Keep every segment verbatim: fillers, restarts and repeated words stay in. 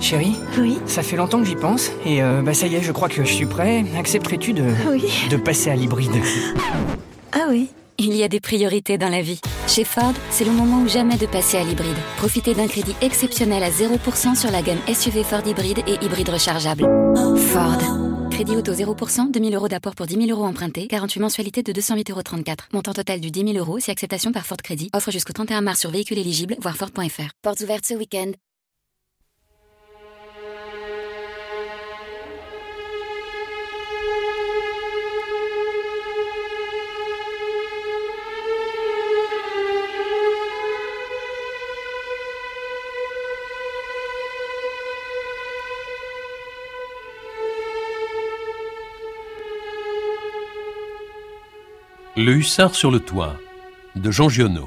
Chérie, Oui. ça fait longtemps que j'y pense, et euh, bah ça y est, je crois que je suis prêt. Accepterais-tu de, Oui. de passer à l'hybride? Ah oui. Il y a des priorités dans la vie. Chez Ford, c'est le moment ou jamais de passer à l'hybride. Profitez d'un crédit exceptionnel à zéro pour cent sur la gamme S U V Ford Hybride et hybride rechargeable. Ford. Crédit auto zéro pour cent, deux mille euros d'apport pour dix mille euros empruntés, quarante-huit mensualités de deux cent huit euros trente-quatre. Montant total du dix mille euros, si acceptation par Ford Crédit. Offre jusqu'au trente et un mars sur véhicules éligibles, voir Ford point F R. Portes ouvertes ce week-end. Le hussard sur le toit, de Jean Giono.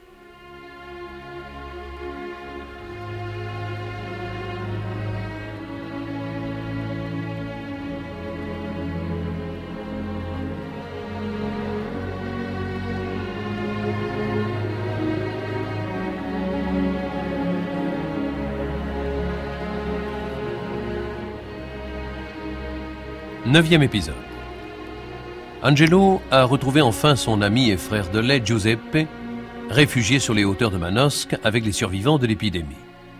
Neuvième épisode. Angelo a retrouvé enfin son ami et frère de lait Giuseppe, réfugié sur les hauteurs de Manosque avec les survivants de l'épidémie.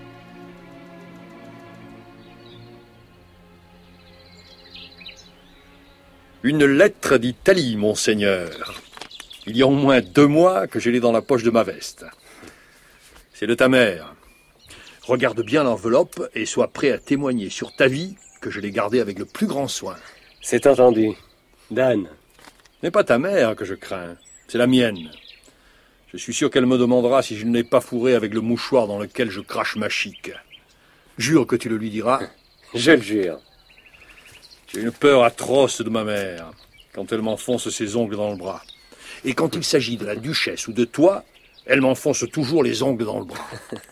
Une lettre d'Italie, monseigneur. Il y a au moins deux mois que je l'ai dans la poche de ma veste. C'est de ta mère. Regarde bien l'enveloppe et sois prêt à témoigner sur ta vie que je l'ai gardée avec le plus grand soin. C'est entendu. Dan. Ce n'est pas ta mère que je crains, c'est la mienne. Je suis sûr qu'elle me demandera si je ne l'ai pas fourré avec le mouchoir dans lequel je crache ma chic. Jure que tu le lui diras. Je le jure. J'ai une peur atroce de ma mère, quand elle m'enfonce ses ongles dans le bras. Et quand il s'agit de la duchesse ou de toi, elle m'enfonce toujours les ongles dans le bras.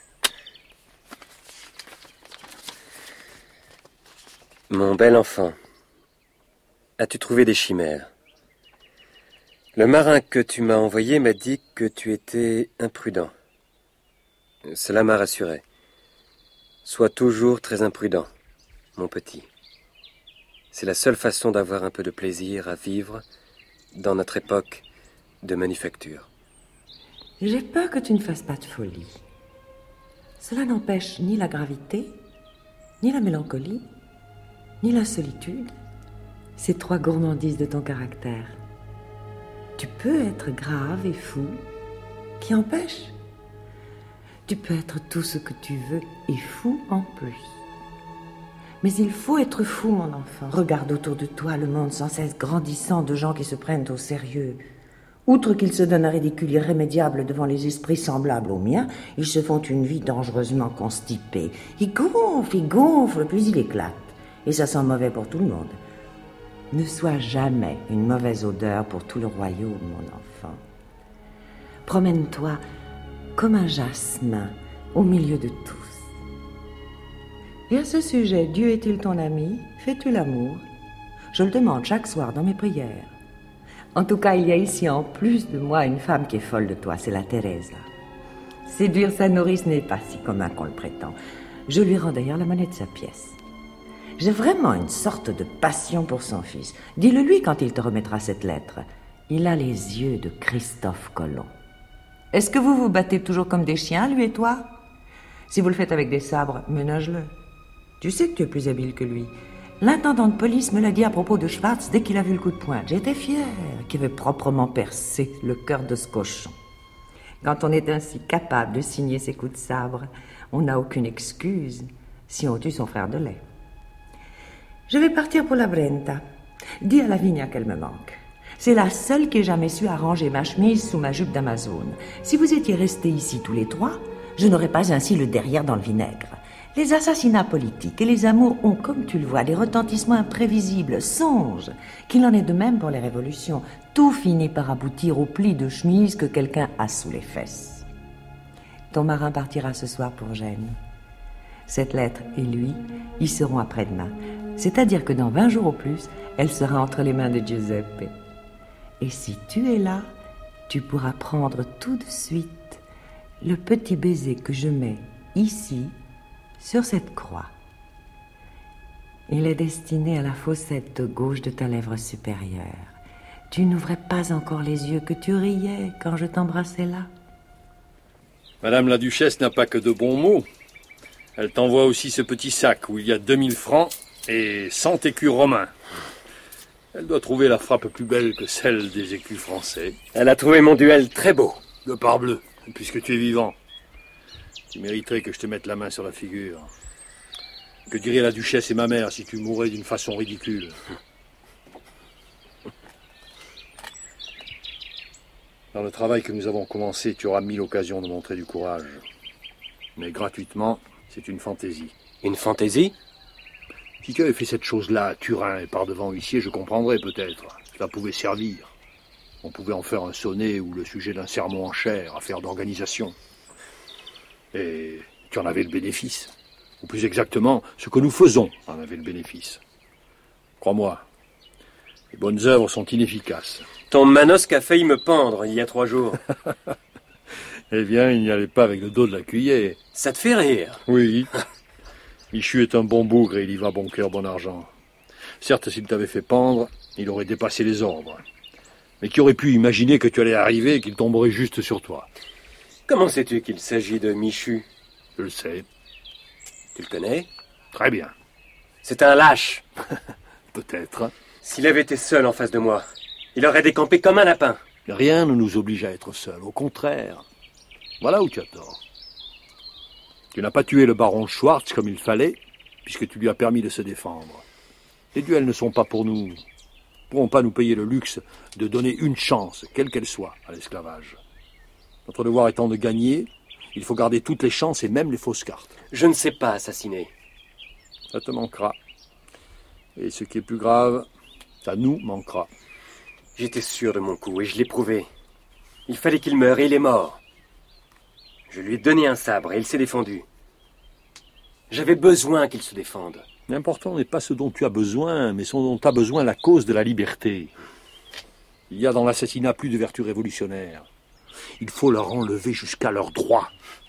Mon bel enfant, as-tu trouvé des chimères? Le marin que tu m'as envoyé m'a dit que tu étais imprudent. Cela m'a rassuré. Sois toujours très imprudent, mon petit. C'est la seule façon d'avoir un peu de plaisir à vivre dans notre époque de manufacture. J'ai peur que tu ne fasses pas de folie. Cela n'empêche ni la gravité, ni la mélancolie, ni la solitude, ces trois gourmandises de ton caractère. Tu peux être grave et fou, qui empêche. Tu peux être tout ce que tu veux et fou en plus. Mais il faut être fou, mon enfant. Regarde autour de toi le monde sans cesse grandissant de gens qui se prennent au sérieux. Outre qu'ils se donnent un ridicule irrémédiable devant les esprits semblables aux miens, ils se font une vie dangereusement constipée. Ils gonflent, ils gonflent, puis ils éclatent. Et ça sent mauvais pour tout le monde. Ne sois jamais une mauvaise odeur pour tout le royaume, mon enfant. Promène-toi comme un jasmin au milieu de tous. Et à ce sujet, Dieu est-il ton ami? Fais-tu l'amour? Je le demande chaque soir dans mes prières. En tout cas, il y a ici en plus de moi une femme qui est folle de toi, c'est la Teresa. Séduire sa nourrice n'est pas si commun qu'on le prétend. Je lui rends d'ailleurs la monnaie de sa pièce. J'ai vraiment une sorte de passion pour son fils. Dis-le lui quand il te remettra cette lettre. Il a les yeux de Christophe Colomb. Est-ce que vous vous battez toujours comme des chiens, lui et toi? Si vous le faites avec des sabres, ménage-le. Tu sais que tu es plus habile que lui. L'intendant de police me l'a dit à propos de Schwartz dès qu'il a vu le coup de pointe. J'étais fière qu'il avait proprement percé le cœur de ce cochon. Quand on est ainsi capable de signer ses coups de sabre, on n'a aucune excuse si on tue son frère de lait. Je vais partir pour la Brenta. Dis à Lavinia qu'elle me manque. C'est la seule qui ait jamais su arranger ma chemise sous ma jupe d'Amazone. Si vous étiez restés ici tous les trois, je n'aurais pas ainsi le derrière dans le vinaigre. Les assassinats politiques et les amours ont, comme tu le vois, des retentissements imprévisibles. Songe qu'il en est de même pour les révolutions. Tout finit par aboutir au pli de chemise que quelqu'un a sous les fesses. Ton marin partira ce soir pour Gênes. Cette lettre et lui y seront après-demain. C'est-à-dire que dans vingt jours au plus, elle sera entre les mains de Giuseppe. Et si tu es là, tu pourras prendre tout de suite le petit baiser que je mets ici, sur cette croix. Il est destiné à la fossette de gauche de ta lèvre supérieure. Tu n'ouvrais pas encore les yeux que tu riais quand je t'embrassais là. Madame la Duchesse n'a pas que de bons mots. Elle t'envoie aussi ce petit sac où il y a deux mille francs et cent écus romains. Elle doit trouver la frappe plus belle que celle des écus français. Elle a trouvé mon duel très beau. De parbleu, puisque tu es vivant. Tu mériterais que je te mette la main sur la figure. Que diraient la Duchesse et ma mère si tu mourais d'une façon ridicule? Dans le travail que nous avons commencé, tu auras mille occasions de montrer du courage. Mais gratuitement, c'est une fantaisie. Une fantaisie? Si tu avais fait cette chose-là à Turin et par devant huissier, je comprendrais peut-être. Cela pouvait servir. On pouvait en faire un sonnet ou le sujet d'un sermon en chair, affaire d'organisation. Et tu en avais le bénéfice. Ou plus exactement, ce que nous faisons en avait le bénéfice. Crois-moi, les bonnes œuvres sont inefficaces. Ton Manosque a failli me pendre il y a trois jours. Eh bien, il n'y allait pas avec le dos de la cuillère. Ça te fait rire? Oui. Michu est un bon bougre et il y va bon cœur, bon argent. Certes, s'il t'avait fait pendre, il aurait dépassé les ordres. Mais qui aurait pu imaginer que tu allais arriver et qu'il tomberait juste sur toi? Comment sais-tu qu'il s'agit de Michu? Je le sais. Tu le connais? Très bien. C'est un lâche. Peut-être. S'il avait été seul en face de moi, il aurait décampé comme un lapin. Rien ne nous oblige à être seuls. Au contraire. Voilà où tu as tort. Tu n'as pas tué le baron Schwartz comme il fallait, puisque tu lui as permis de se défendre. Les duels ne sont pas pour nous. Nous ne pourrons pas nous payer le luxe de donner une chance, quelle qu'elle soit, à l'esclavage. Notre devoir étant de gagner, il faut garder toutes les chances et même les fausses cartes. Je ne sais pas assassiner. Ça te manquera. Et ce qui est plus grave, ça nous manquera. J'étais sûr de mon coup et je l'ai prouvé. Il fallait qu'il meure et il est mort. Je lui ai donné un sabre et il s'est défendu. J'avais besoin qu'il se défende. L'important n'est pas ce dont tu as besoin, mais ce dont a besoin la cause de la liberté. Il y a dans l'assassinat plus de vertus révolutionnaires. Il faut leur enlever jusqu'à leurs droits.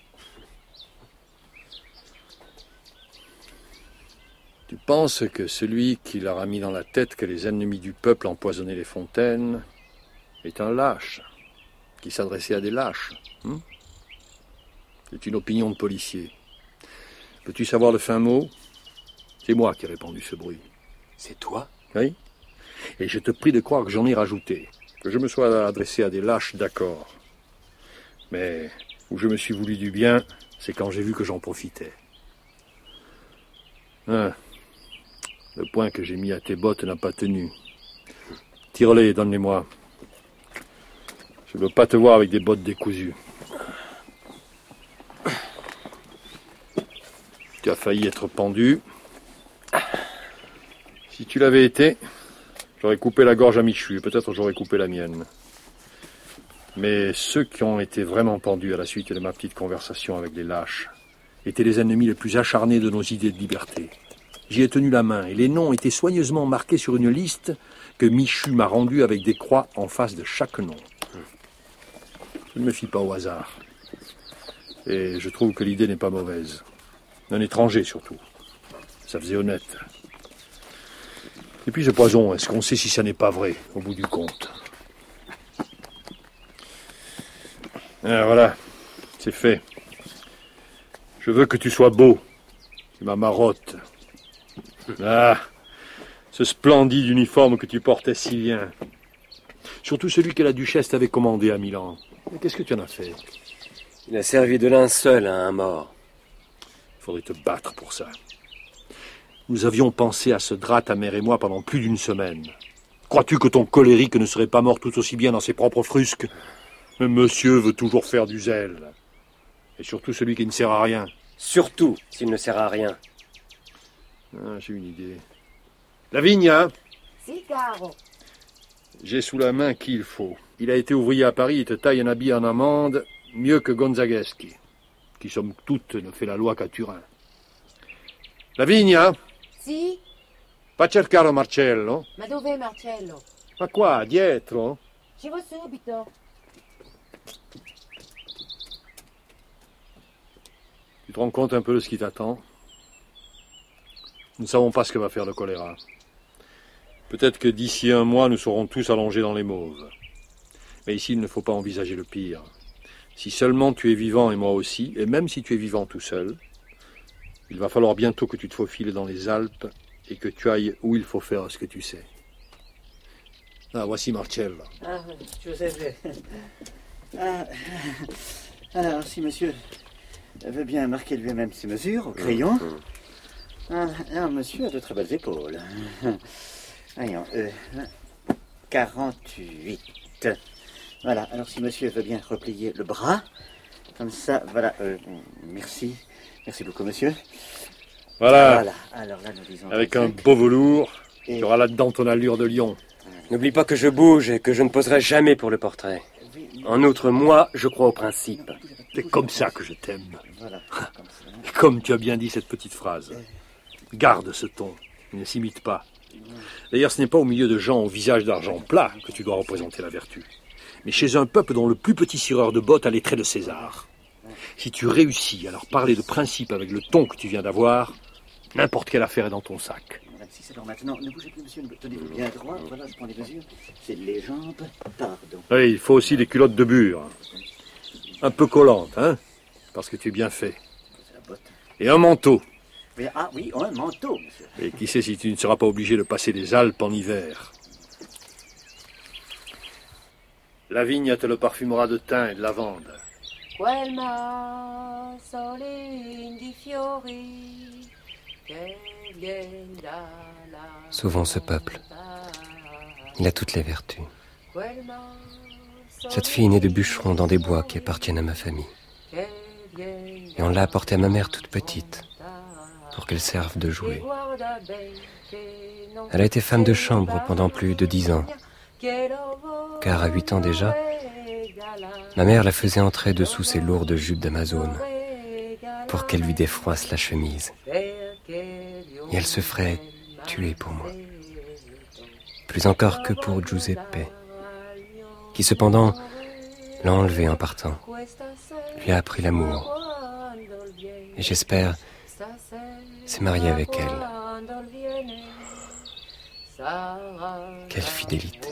Tu penses que celui qui leur a mis dans la tête que les ennemis du peuple empoisonnaient les fontaines est un lâche, qui s'adressait à des lâches. Hein? C'est une opinion de policier. Peux-tu savoir le fin mot? C'est moi qui ai répandu ce bruit. C'est toi? Oui. Et je te prie de croire que j'en ai rajouté. Que je me sois adressé à des lâches, d'accord. Mais où je me suis voulu du bien, c'est quand j'ai vu que j'en profitais. Ah, le point que j'ai mis à tes bottes n'a pas tenu. Tire-les et donne-les-moi. Je ne veux pas te voir avec des bottes décousues. Tu as failli être pendu. Si tu l'avais été, j'aurais coupé la gorge à Michu et peut-être j'aurais coupé la mienne. Mais ceux qui ont été vraiment pendus à la suite de ma petite conversation avec les lâches étaient les ennemis les plus acharnés de nos idées de liberté. J'y ai tenu la main et les noms étaient soigneusement marqués sur une liste que Michu m'a rendue avec des croix en face de chaque nom. Je ne me fie pas au hasard. Et je trouve que l'idée n'est pas mauvaise. Un étranger surtout. Ça faisait honnête. Et puis ce poison, est-ce qu'on sait si ça n'est pas vrai, au bout du compte? Ah, voilà, c'est fait. Je veux que tu sois beau. Tu m'as marotte. Ah, ce splendide uniforme que tu portais si bien. Surtout celui que la duchesse t'avait commandé à Milan. Mais qu'est-ce que tu en as fait? Il a servi de linceul à un mort. Il faudrait te battre pour ça. Nous avions pensé à ce drap, ta mère et moi, pendant plus d'une semaine. Crois-tu que ton colérique ne serait pas mort tout aussi bien dans ses propres frusques? Mais monsieur veut toujours faire du zèle. Et surtout celui qui ne sert à rien. Surtout s'il ne sert à rien. Ah, j'ai une idée. Lavigne, Si, caro. j'ai sous la main qui il faut. Il a été ouvrier à Paris et te taille un habit en amande mieux que Gonzagueschi, qui, somme toute, ne fait la loi qu'à Turin. Lavigne, Si? va cercare Marcello. Ma dov'è Marcello? Ma qua, dietro. Ci va subito. Tu te rends compte un peu de ce qui t'attend? Nous ne savons pas ce que va faire le choléra. Peut-être que d'ici un mois, nous serons tous allongés dans les mauves. Mais ici, il ne faut pas envisager le pire. Si seulement tu es vivant et moi aussi, et même si tu es vivant tout seul, il va falloir bientôt que tu te faufiles dans les Alpes et que tu ailles où il faut faire ce que tu sais. Ah, voici Marcel. Ah, Joseph. Ah, alors, si monsieur veut bien marquer lui-même ses mesures au crayon. Ah, alors, monsieur a de très belles épaules. Voyons, euh, quarante-huit. Voilà, alors si monsieur veut bien replier le bras, comme ça, voilà, euh, merci, merci beaucoup monsieur. Voilà, voilà. Alors là, nous disons avec un beau velours, et... tu auras là-dedans ton allure de lion. N'oublie pas que je bouge et que je ne poserai jamais pour le portrait. En outre, moi, je crois au principe. C'est comme ça que je t'aime. Voilà, comme ça. Comme tu as bien dit cette petite phrase. Garde ce ton, il ne s'imite pas. D'ailleurs, ce n'est pas au milieu de gens au visage d'argent plat que tu dois représenter la vertu, mais chez un peuple dont le plus petit cireur de bottes a les traits de César. Si tu réussis à leur parler de principe avec le ton que tu viens d'avoir, n'importe quelle affaire est dans ton sac. vingt-six, alors maintenant, ne bougez plus, monsieur, tenez-vous bien droit, voilà, je prends les mesures. C'est les jambes, pardon. Oui, il faut aussi des culottes de bure. Un peu collantes, hein, parce que tu es bien fait. Et un manteau. Mais, ah oui, un manteau, monsieur. Et qui sait si tu ne seras pas obligé de passer les Alpes en hiver. La vigne te le parfumera de thym et de lavande. Sauvons ce peuple. Il a toutes les vertus. Cette fille est née de bûcheron dans des bois qui appartiennent à ma famille. Et on l'a apportée à ma mère toute petite, pour qu'elle serve de jouet. Elle a été femme de chambre pendant plus de dix ans, car à huit ans déjà, ma mère la faisait entrer dessous ses lourdes jupes d'Amazone, pour qu'elle lui défroisse la chemise. Et elle se ferait tuer pour moi. Plus encore que pour Giuseppe, qui cependant l'a enlevé en partant, lui a appris l'amour. Et j'espère s'est marié avec elle. Quelle fidélité.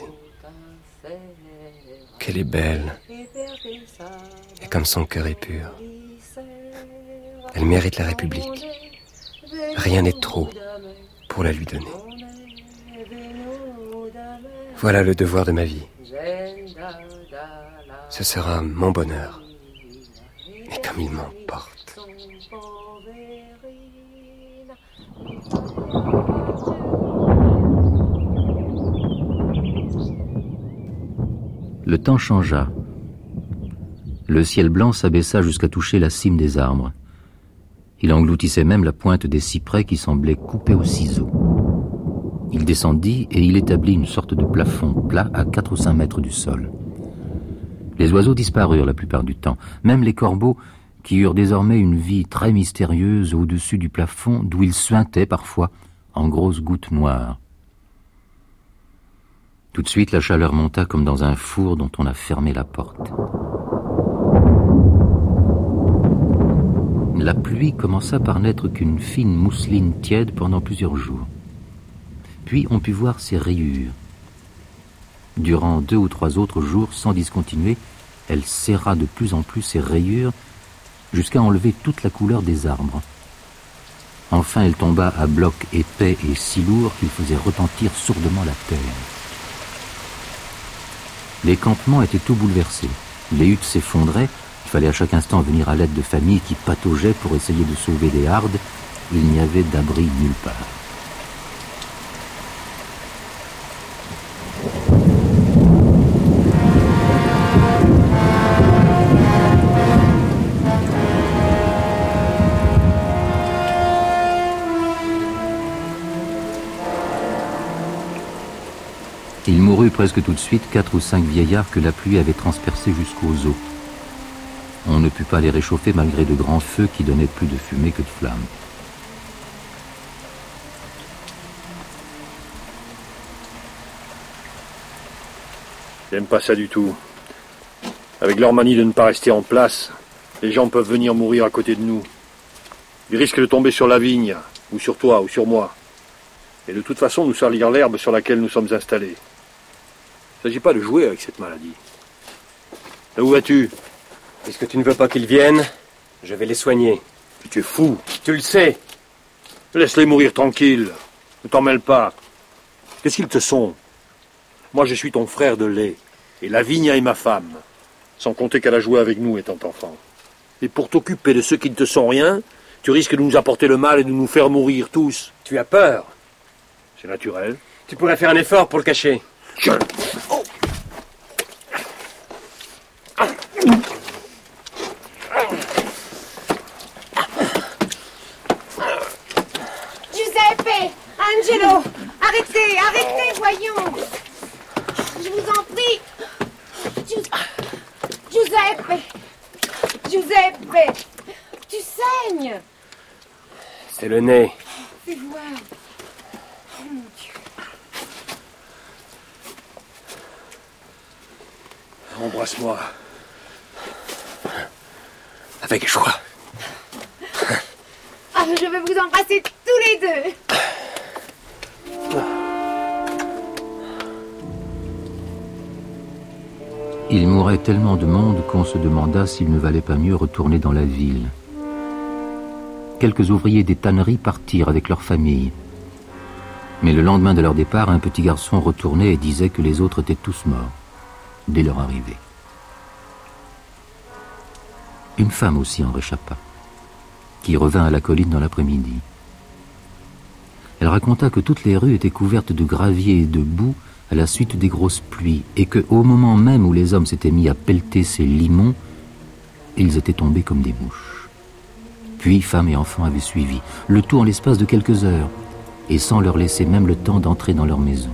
Qu'elle est belle. Et comme son cœur est pur. Elle mérite la République. Rien n'est trop pour la lui donner. Voilà le devoir de ma vie. Ce sera mon bonheur. Et comme il m'emporte. Le temps changea. Le ciel blanc s'abaissa jusqu'à toucher la cime des arbres. Il engloutissait même la pointe des cyprès qui semblait coupée au ciseau. Il descendit et il établit une sorte de plafond plat à quatre ou cinq mètres du sol. Les oiseaux disparurent la plupart du temps, même les corbeaux qui eurent désormais une vie très mystérieuse au-dessus du plafond d'où ils suintaient parfois en grosses gouttes noires. Tout de suite, la chaleur monta comme dans un four dont on a fermé la porte. La pluie commença par n'être qu'une fine mousseline tiède pendant plusieurs jours. Puis on put voir ses rayures. Durant deux ou trois autres jours, sans discontinuer, elle serra de plus en plus ses rayures jusqu'à enlever toute la couleur des arbres. Enfin, elle tomba à blocs épais et si lourds qu'il faisait retentir sourdement la terre. Les campements étaient tout bouleversés. Les huttes s'effondraient. Il fallait à chaque instant venir à l'aide de familles qui pataugeaient pour essayer de sauver des hardes. Il n'y avait d'abri nulle part. Il mourut presque tout de suite quatre ou cinq vieillards que la pluie avait transpercés jusqu'aux os. On ne put pas les réchauffer malgré de grands feux qui donnaient plus de fumée que de flammes. J'aime pas ça du tout. Avec leur manie de ne pas rester en place, les gens peuvent venir mourir à côté de nous. Ils risquent de tomber sur la vigne, ou sur toi, ou sur moi. Et de toute façon, nous salir l'herbe sur laquelle nous sommes installés. Il ne s'agit pas de jouer avec cette maladie. Là où vas-tu? Puisque tu ne veux pas qu'ils viennent, je vais les soigner. Tu es fou. Tu le sais. Laisse-les mourir tranquilles. Ne t'en mêle pas. Qu'est-ce qu'ils te sont? Moi, je suis ton frère de lait. Et Lavinia est ma femme. Sans compter qu'elle a joué avec nous étant enfant. Et pour t'occuper de ceux qui ne te sont rien, tu risques de nous apporter le mal et de nous faire mourir tous. Tu as peur. C'est naturel. Tu pourrais faire un effort pour le cacher. Je... Oh. Giuseppe, Angelo, arrêtez, arrêtez, voyons. Je vous en prie. Gius... Giuseppe, Giuseppe, tu saignes. C'est le nez. Fais voir. Oh mon Dieu. Embrasse-moi. Avec joie. Ah, je vais vous embrasser tous les deux. Il mourait tellement de monde qu'on se demanda s'il ne valait pas mieux retourner dans la ville. Quelques ouvriers des tanneries partirent avec leurs familles. Mais le lendemain de leur départ, un petit garçon retournait et disait que les autres étaient tous morts, dès leur arrivée. Une femme aussi en réchappa, qui revint à la colline dans l'après-midi. Elle raconta que toutes les rues étaient couvertes de gravier et de boue à la suite des grosses pluies, et que, au moment même où les hommes s'étaient mis à pelleter ces limons, ils étaient tombés comme des mouches. Puis femmes et enfants avaient suivi, le tout en l'espace de quelques heures, et sans leur laisser même le temps d'entrer dans leur maison.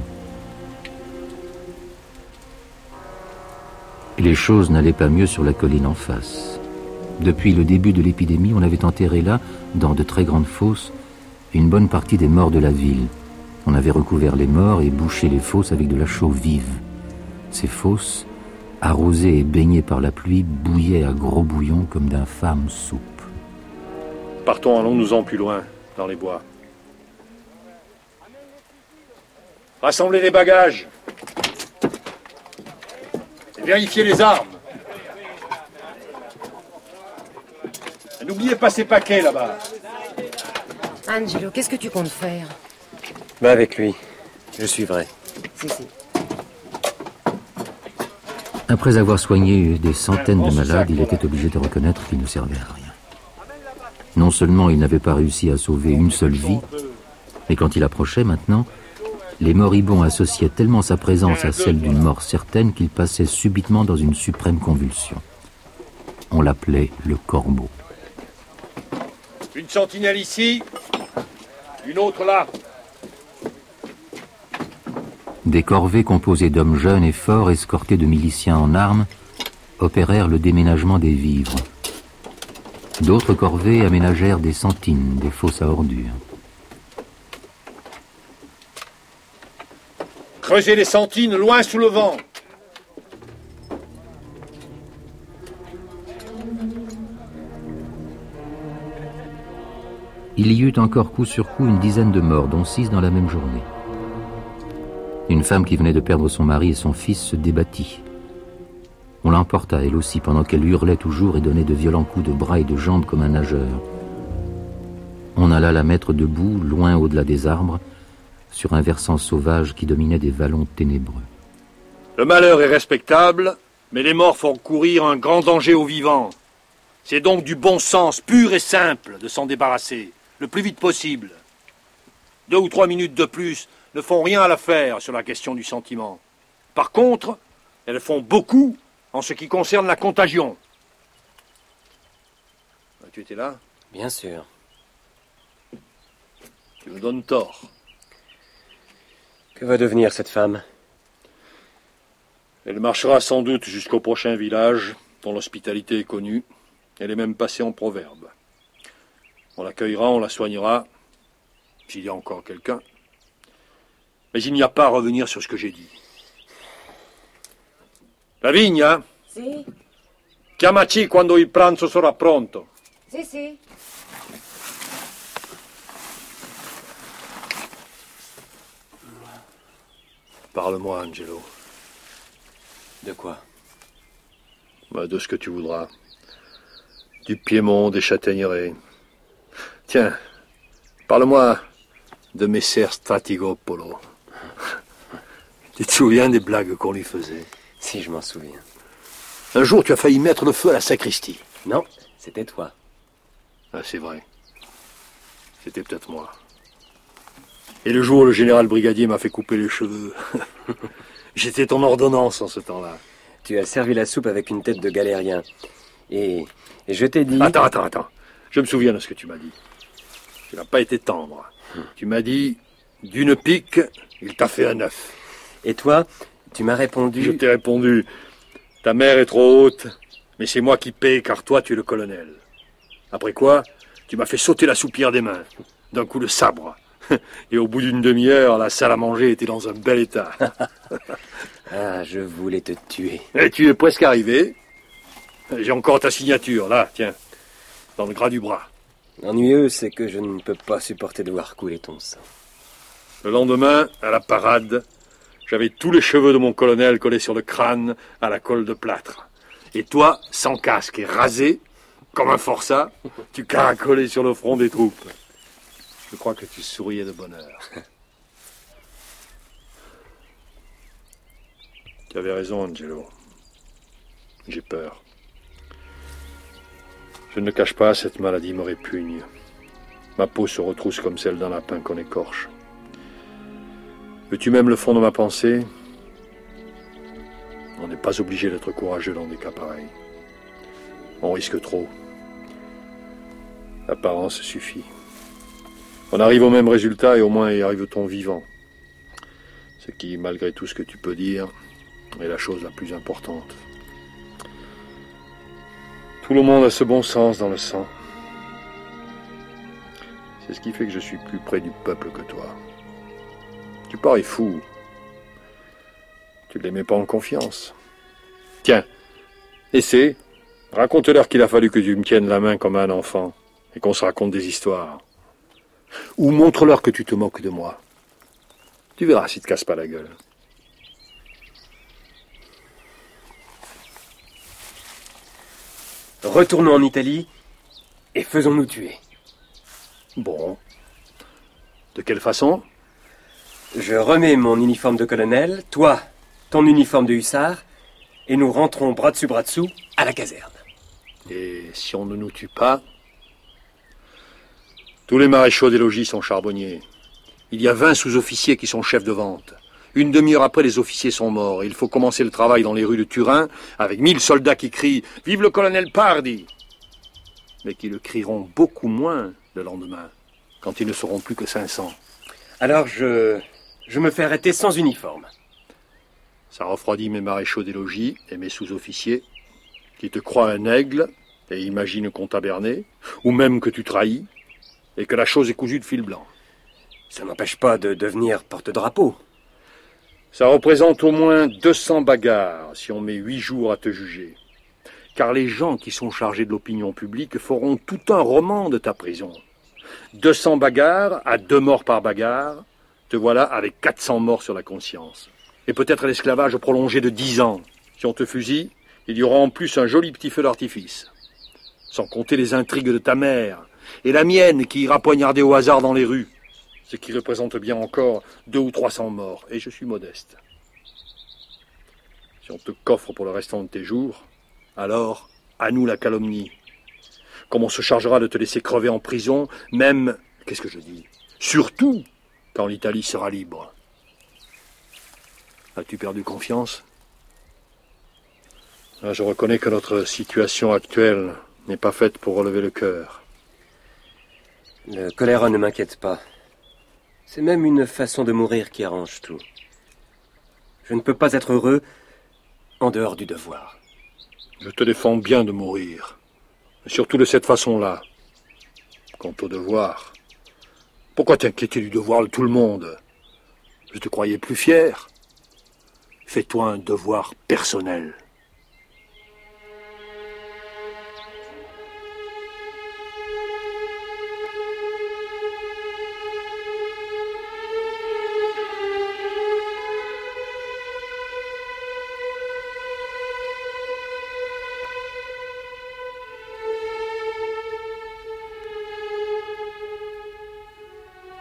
Les choses n'allaient pas mieux sur la colline en face. Depuis le début de l'épidémie, on avait enterré là, dans de très grandes fosses, une bonne partie des morts de la ville. On avait recouvert les morts et bouché les fosses avec de la chaux vive. Ces fosses, arrosées et baignées par la pluie, bouillaient à gros bouillon comme d'infâmes soupes. Partons, allons-nous-en plus loin, dans les bois. Rassemblez les bagages. Et vérifiez les armes. Et n'oubliez pas ces paquets là-bas. Angelo, qu'est-ce que tu comptes faire? Va avec lui. Je suivrai. Si, si. Après avoir soigné des centaines de malades, il était obligé de reconnaître qu'il ne servait à rien. Non seulement il n'avait pas réussi à sauver une seule vie, mais quand il approchait maintenant, les moribonds associaient tellement sa présence à celle d'une mort certaine qu'il passait subitement dans une suprême convulsion. On l'appelait le corbeau. Une sentinelle ici, une autre là. Des corvées composées d'hommes jeunes et forts, escortés de miliciens en armes, opérèrent le déménagement des vivres. D'autres corvées aménagèrent des sentines, des fosses à ordures. Creusez les sentines loin sous le vent. Il y eut encore coup sur coup une dizaine de morts, dont six dans la même journée. Une femme qui venait de perdre son mari et son fils se débattit. On l'emporta, elle aussi, pendant qu'elle hurlait toujours et donnait de violents coups de bras et de jambes comme un nageur. On alla la mettre debout, loin au-delà des arbres, sur un versant sauvage qui dominait des vallons ténébreux. Le malheur est respectable, mais les morts font courir un grand danger aux vivants. C'est donc du bon sens pur et simple de s'en débarrasser, le plus vite possible. Deux ou trois minutes de plus ne font rien à l'affaire sur la question du sentiment. Par contre, elles font beaucoup en ce qui concerne la contagion. Tu étais là? Bien sûr. Tu me donnes tort. Que va devenir cette femme? Elle marchera sans doute jusqu'au prochain village, dont l'hospitalité est connue. Elle est même passée en proverbe. On l'accueillera, on la soignera, s'il y a encore quelqu'un. Mais il n'y a pas à revenir sur ce que j'ai dit. Lavinia? Si, Chiamaci quando il pranzo sarà pronto. si, si. Parle-moi, Angelo. De quoi? Bah, de ce que tu voudras. Du Piémont, des châtaigneraies. Tiens, parle-moi de Messer Stratigopolo. Tu te souviens des blagues qu'on lui faisait? Si, je m'en souviens. Un jour, tu as failli mettre le feu à la sacristie. Non, c'était toi. Ah, c'est vrai. C'était peut-être moi. Et le jour où le général brigadier m'a fait couper les cheveux, j'étais ton ordonnance en ce temps-là. Tu as servi la soupe avec une tête de galérien. Et, et je t'ai dit... Attends, attends, attends. Je me souviens de ce que tu m'as dit. Tu n'as pas été tendre. Hum. Tu m'as dit, d'une pique, il t'a fait un œuf. Et toi, tu m'as répondu... Je t'ai répondu, ta mère est trop haute, mais c'est moi qui paie car toi tu es le colonel. Après quoi, tu m'as fait sauter la soupière des mains, d'un coup de sabre. Et au bout d'une demi-heure, la salle à manger était dans un bel état. Ah, je voulais te tuer. Et tu es presque arrivé. J'ai encore ta signature, là, tiens, dans le gras du bras. L'ennuyeux, c'est que je ne peux pas supporter de voir couler ton sang. Le lendemain, à la parade, j'avais tous les cheveux de mon colonel collés sur le crâne à la colle de plâtre. Et toi, sans casque et rasé, comme un forçat, tu caracolais sur le front des troupes. Je crois que tu souriais de bonheur. Tu avais raison, Angelo. J'ai peur. Je ne le cache pas, cette maladie me répugne. Ma peau se retrousse comme celle d'un lapin qu'on écorche. Veux-tu même le fond de ma pensée? On n'est pas obligé d'être courageux dans des cas pareils. On risque trop. L'apparence suffit. On arrive au même résultat et au moins y arrive-t-on vivant. Ce qui, malgré tout ce que tu peux dire, est la chose la plus importante. Tout le monde a ce bon sens dans le sang. C'est ce qui fait que je suis plus près du peuple que toi. Tu parais fou. Tu ne les mets pas en confiance. Tiens, essaie. Raconte-leur qu'il a fallu que tu me tiennes la main comme un enfant et qu'on se raconte des histoires. Ou montre-leur que tu te moques de moi. Tu verras s'ils te cassent pas la gueule. Retournons en Italie et faisons-nous tuer. Bon. De quelle façon? Je remets mon uniforme de colonel, toi, ton uniforme de hussard, et nous rentrons bras dessus bras dessous à la caserne. Et si on ne nous tue pas? Tous les maréchaux des logis sont charbonniers. Il y a vingt sous-officiers qui sont chefs de vente. Une demi-heure après, les officiers sont morts. Il faut commencer le travail dans les rues de Turin avec mille soldats qui crient « Vive le colonel Pardi !» mais qui le crieront beaucoup moins le lendemain, quand ils ne seront plus que cinq cents. Alors je... je me fais arrêter sans uniforme. Ça refroidit mes maréchaux des logis et mes sous-officiers, qui te croient un aigle et imaginent qu'on t'a berné, ou même que tu trahis, et que la chose est cousue de fil blanc. Ça n'empêche pas de devenir porte-drapeau. Ça représente au moins deux cents bagarres si on met huit jours à te juger. Car les gens qui sont chargés de l'opinion publique feront tout un roman de ta prison. deux cents bagarres à deux morts par bagarre, te voilà avec quatre cents morts sur la conscience. Et peut-être l'esclavage prolongé de dix ans. Si on te fusille, il y aura en plus un joli petit feu d'artifice. Sans compter les intrigues de ta mère et la mienne qui ira poignarder au hasard dans les rues. Ce qui représente bien encore deux ou trois cents morts, et je suis modeste. Si on te coffre pour le restant de tes jours, alors, à nous la calomnie. Comme on se chargera de te laisser crever en prison, même, qu'est-ce que je dis, surtout quand l'Italie sera libre. As-tu perdu confiance? Ah, je reconnais que notre situation actuelle n'est pas faite pour relever le cœur. Le choléra ne m'inquiète pas. C'est même une façon de mourir qui arrange tout. Je ne peux pas être heureux en dehors du devoir. Je te défends bien de mourir, mais surtout de cette façon-là. Quant au devoir, pourquoi t'inquiéter du devoir de tout le monde? Je te croyais plus fier. Fais-toi un devoir personnel.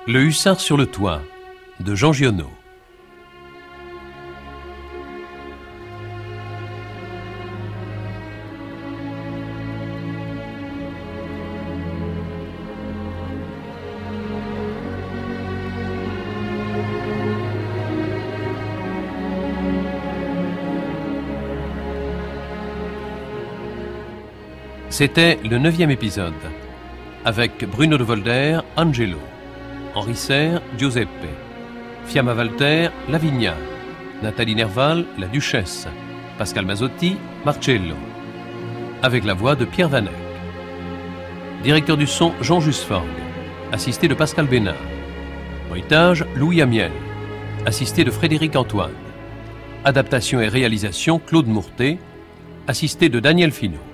Le hussard sur le toit, de Jean Giono. C'était le neuvième épisode, avec Bruno de Volder, Angelo, Henri Serre, Giuseppe, Fiamma Walter, Lavinia, Nathalie Nerval, la Duchesse, Pascal Mazzotti, Marcello, avec la voix de Pierre Vanek. Directeur du son, Jean Jusforg, assisté de Pascal Bénard. Bruitage, Louis Amiel, assisté de Frédéric Antoine. Adaptation et réalisation, Claude Mourtet, assisté de Daniel Finot.